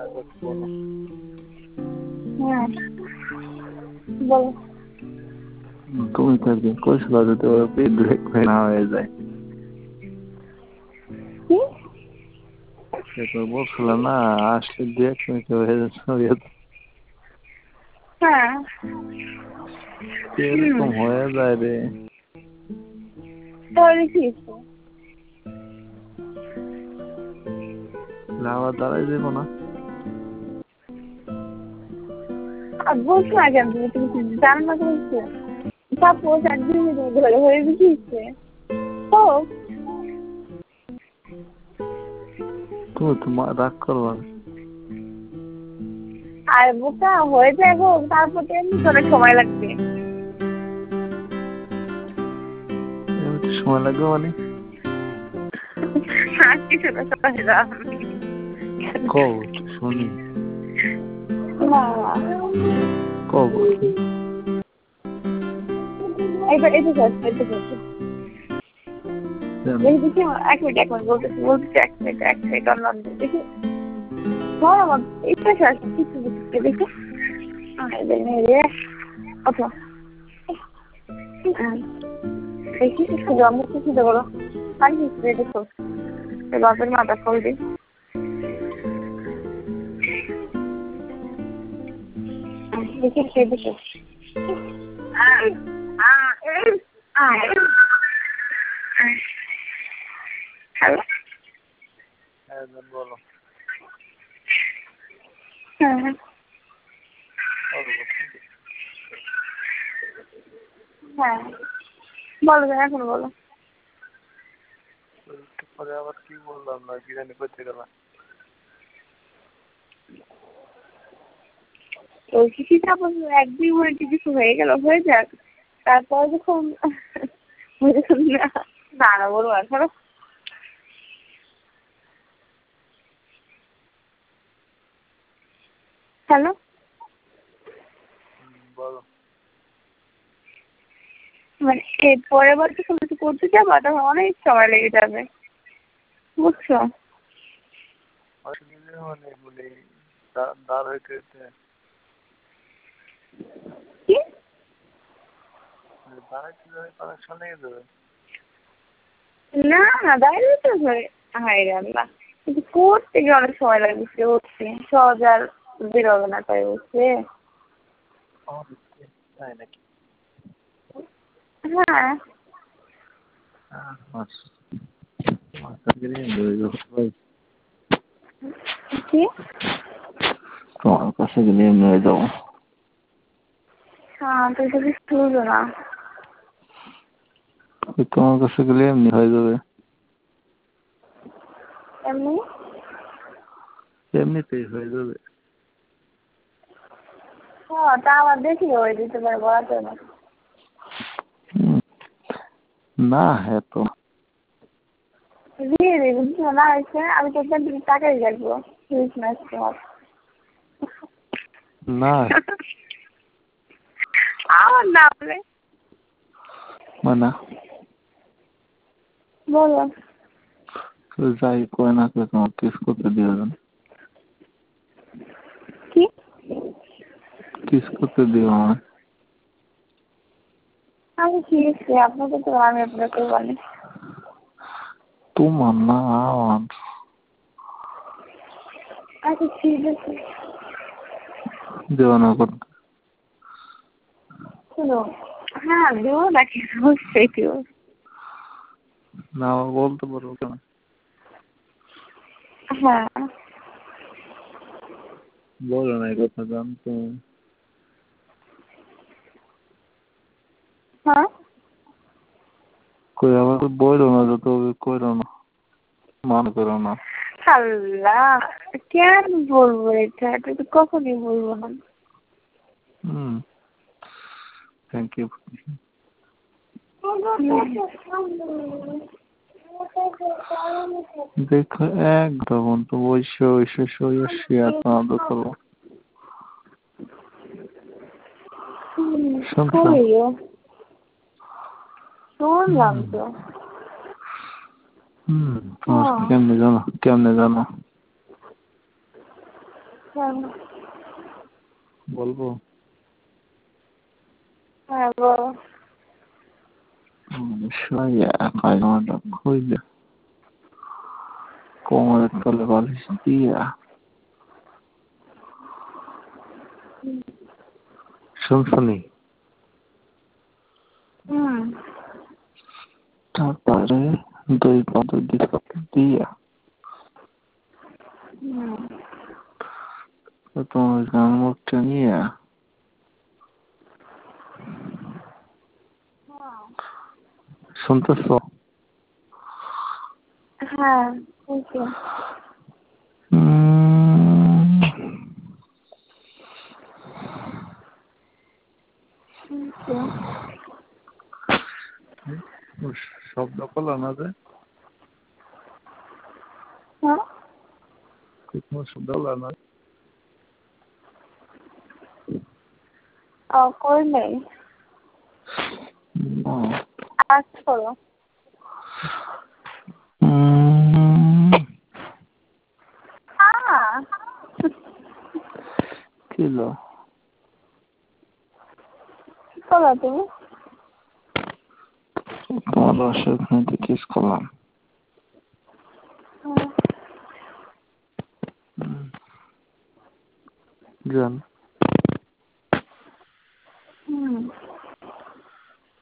বলো। হ্যাঁ বলো। তুমি তো একদিন কইছিল যদি ওর পেট না হয়ে যায়, কি? সে তো বলছিল না আসলে 2-1 মিনিটে হয়ে যাচ্ছে। হ্যাঁ এরকম হয়ে যায় রে। তাহলে কি হয়েছে? আবার দাঁড়াই যাবো না। আর বলছো না কেন তুমি? তুমি কি জানো না বলছো? সাপোজ একদিন ধরে হয়ে গিয়েছে তো তুমি তো রাগ করবা না। আর বোকা হয়ে যাবো, তারপর তো এমনি তো অনেক সময় লাগবে। এমনি সময় লাগবে মানে আর কিছু না, সময় দাও। কও শুনি, না কও বলছি। এটা এটা করছে, এটা করছে। দেখি এক মিনিট বলতেছি বলতেছি, এক মিনিট অনলাইন দেখি। হ্যাঁ আমার এটা শেষ কিছু দেখি দেখি। রে আচ্ছা দেখি জন্ম কিছু দেবো পানি দেখো বাপের মাথা ফল দিই। দেখি খেয়ে দেখো। হ্যালো হ্যাঁ বলো। হ্যাঁ হ্যাঁ বলো এখন বলো। একটু পরে আবার কি বললাম না, কি জানি করতে গেলাম। তো কিছু তারপর 1-2 মিনিট কিছু হয়ে গেল, হয়ে যাক, তারপর যখন না না বলবো আর ধরো। হ্যালো বলো। মানে এর পরের বার যখন কিছু করতে যাবো তখন অনেক সময় লেগে যাবে, বুঝছো? মানে বলি দাঁড় হইতে কি দাঁড়াইতে যাবে, কানেকশন লেগে যাবে। না না দাঁড়িয়ে তো ধরে হাই আল্লাহ, কিন্তু করতে গিয়ে অনেক সময় লাগছে, উঠছে সহজ আর বেরোবে না, তাই বুঝছে। তাই নাকি? হ্যাঁ কি তোমার কাছে গেলে এমনি হয়ে যাবো। হ্যাঁ তুই তো কিছু বুঝো না। তোমার কাছে গেলে এমনি হয়ে যাবে, এমনি এমনিতেই হয়ে যাবে। হ্যাঁ তা আমার দেখি হয়ে দিতে পারে, বলাতে না। না হ্যাঁ তো দিয়ে দিই বুঝছো না, হয়েছে আমি তো একদম তুমি টাকাই রাখবো ক্রিসমাস তোমার। না আমার না বলে মানে বলো। যাই কয় না কে তোমার কিস করতে দিও, কি কিস করতে দিও আমার। আমি ঠিক আপনাকে তো আমি আপনাকে বলি। তোমার না আমার। আচ্ছা ঠিক আছে দেওয়া না করতে। শোনো, হ্যাঁ দেবো নাকি, অবশ্যই দেবো। না আমার বলতে পারবো কেন? হ্যাঁ বলো না এই কথা জানতো। হ্যাঁ কই আবার বললো না, যত কইলো না, মনে করো না। আল্লাহ কেন বলবো এটা, এটা তো কখনই বলবো না। Thank you. দেখো একদম তো বসে বসে শুয়ে শুয়ে আনন্দ করবো। শুনছো? শুনলাম তো। কেমনে জানো, কেমনে জানো? হ্যাঁ বলবো? হ্যাঁ বলো। শুয়ে পায়জামাটা খুইলে কোমরের তলে বালিশ দিয়া শুনছনি? তারপরে দুই পদ্ধতি দিয়া তোমার গান মুখটা নিয়ে শুনতেছ? হ্যাঁ বুঝছি। শব্দ করলো না যে? হ্যাঁ কোনো শব্দ হলো না? কই নেই। আজ করো। কিলো কি করো তুমি? তোমার বাসার ওখানে কিস করলাম। জান